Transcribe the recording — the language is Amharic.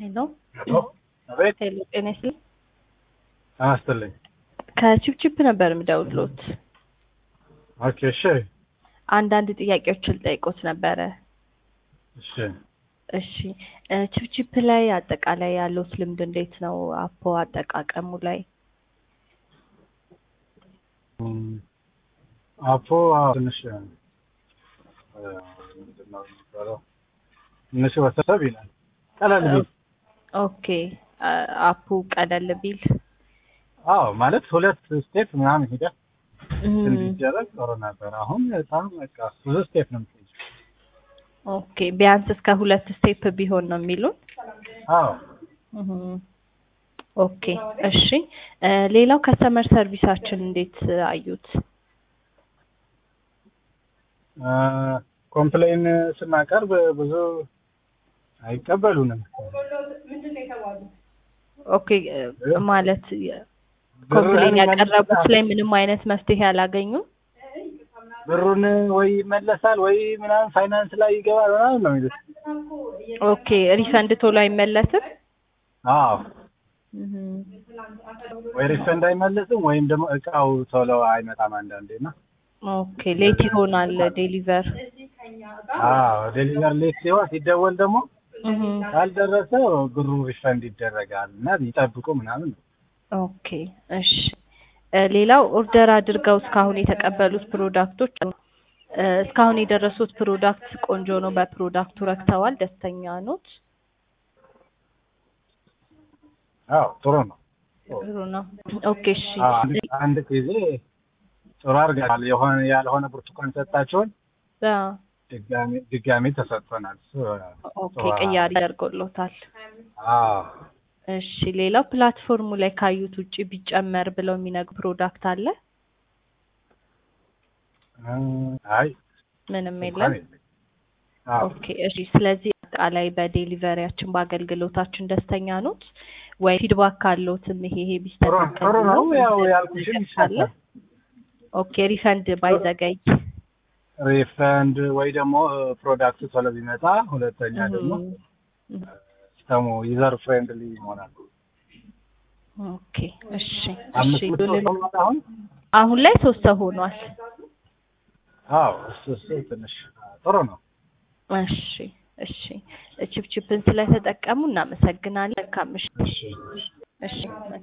ሄሎ አቤት። ሄሎ ጤና ይስጥልኝ። አስተልኝ ከቺፕቺፕ ነበር የምደውልዎት። ኦኬ እሺ አንዳንድ ጥያቄዎችን ልጠይቅዎት ነበረ። እሺ እሺ ቺፕቺፕ ላይ አጠቃላይ ያለዎት ልምድ እንዴት ነው? አፖ አጠቃቀሙ ላይ አፖ ትንሽ ምንድን ነው የሚባለው ትንሽ ወሰብ ይላል። ቀለል ቢል ኦኬ አፑ ቀለል ቢል አዎ ማለት ሁለት ስቴፕ ምናምን ሄደ እንዲደረግ ጥሩ ነበር። አሁን በጣም በቃ ብዙ ስቴፕ ነው የምትይዘው። ኦኬ ቢያንስ እስከ 2 ስቴፕ ቢሆን ነው የሚሉን? አዎ ኦኬ እሺ ሌላው ከስተመር ሰርቪሳችን እንዴት አዩት? ኮምፕሌን ስናቀርብ ብዙ አይቀበሉንም። ኦኬ ማለት ኮምፕሌን ያቀረቡት ላይ ምንም አይነት መፍትሄ አላገኙም? ብሩን ወይ ይመለሳል ወይ ምናምን ፋይናንስ ላይ ይገባል ምናምን ነው የሚሉት። ኦኬ ሪፈንድ ቶሎ አይመለስም? አዎ ወይ ሪፈንድ አይመለስም ወይም ደግሞ እቃው ቶሎ አይመጣም አንዳንዴና ኦኬ ሌት ይሆናል ዴሊቨር። አዎ ዴሊቨር ሌት ሲሆን ሲደወል ደግሞ ካልደረሰ ብሩ ሪፈንድ ይደረጋል እና ይጠብቁ ምናምን። ኦኬ እሺ ሌላው ኦርደር አድርገው እስካሁን የተቀበሉት ፕሮዳክቶች እስካሁን የደረሱት ፕሮዳክት ቆንጆ ነው? በፕሮዳክቱ ረክተዋል? ደስተኛ ኖት? አዎ ጥሩ ነው። ጥሩ ነው። ኦኬ እሺ አንድ ጊዜ ጥሩ አድርገናል። የሆነ ያልሆነ ብርቱካን ሰጣቸውን ድጋሜ ተሰጥቶናል። ኦኬ ቅያሪ ያደርጎሎታል። አዎ እሺ ሌላው ፕላትፎርሙ ላይ ካዩት ውጪ ቢጨመር ብለው የሚነግሩ ፕሮዳክት አለ? አይ ምንም የለም። ኦኬ እሺ ስለዚህ አጠቃላይ በዴሊቨሪያችን በአገልግሎታችን ደስተኛ ኖት ወይ ፊድባክ ካለዎትም ይሄ ቢስተካከል ጥሩ ነው ያው ያልኩሽን ይሻላል። ኦኬ ሪፈንድ ባይዘገይ ሪፈንድ ወይ ደግሞ ፕሮዳክት ቶሎ ቢመጣ፣ ሁለተኛ ደግሞ ሲስተሙ ዩዘር ፍሬንድሊ ይሆናል። ኦኬ እሺ እሺ አሁን ላይ 3 ሰው ሆኗል። አዎ እሱ ትንሽ ጥሩ ነው። እሺ እሺ ቺፕቺፕን ስለተጠቀሙ እናመሰግናለን። ካምሽ እሺ